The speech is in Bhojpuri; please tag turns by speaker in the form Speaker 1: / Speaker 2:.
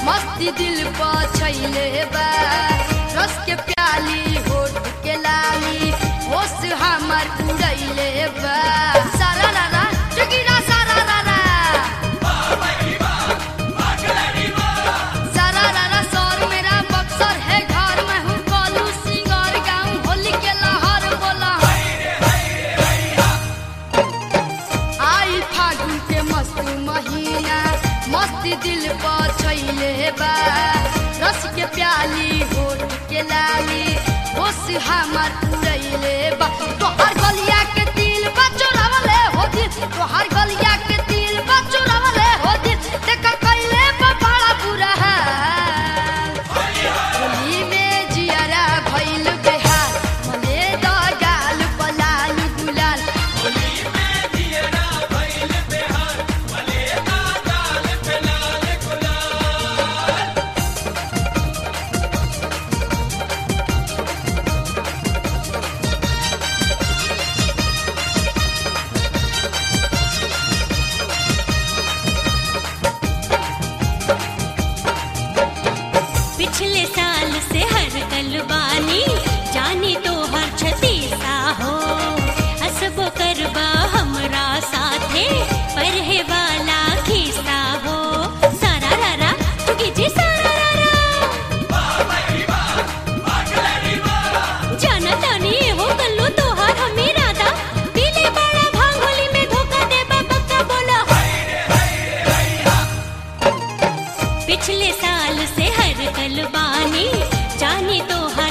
Speaker 1: मस्ती दिल पर छैले बा रस के प्याली होठ के लाली होश हमर उड़ैले बा सारा रारा जगीरा सारा रारा सारा रारा सौर मेरा बक्सर है घर में हूँ कोलू सिंगर गाँव होली के लहर बोला आई फागुन के मस्त महीना मस्ती दिल पर छैले बा रस के प्याली होठ के लाली होश हमर उड़ैले बा तोहर गलिया के तिल बा चोरावले हो दिल तोहर गलिया के तिल बा चोरावले हो दिल देख कइले बा बड़ा बुरा हाल होली में जियारा भइल बेहाल मले द गाल पलाल गुलाल होली में जियारा भइल बेहाल मले द गाल पलाल गुलाल
Speaker 2: पिछले साल से हर कलबानी जानी तो हर छतीसा हो हसबो करबा हमरा साथे परहे वाला खीसा हो सारा रारा चुकी जी सारा रारा जाना तानी हो कल्लू तोहर हमें राधा पीले बड़ा भांगोली में धोखा देबा पक्का बोला पिछले साल से हर कलबानी जानी तो हर